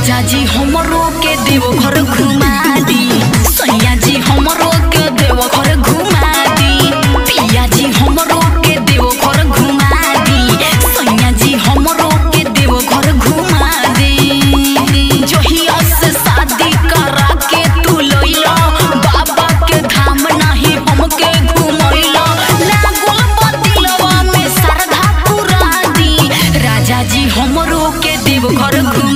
राजा जी हमरो के देव घर घुमा दी, सैया जी हमरो के देव घर घुमा दी, पिया जी हमरो के देव घर घुमा दी, सैया जी हमरो के देव घर घुमा दी। जहिया से शादी करा के तू लइला, बाबा के धाम नहीं हमके घुमैला, लागल बदिलवा में श्रद्धा पूरा दी, राजा जी हमरो के देव घर घुमा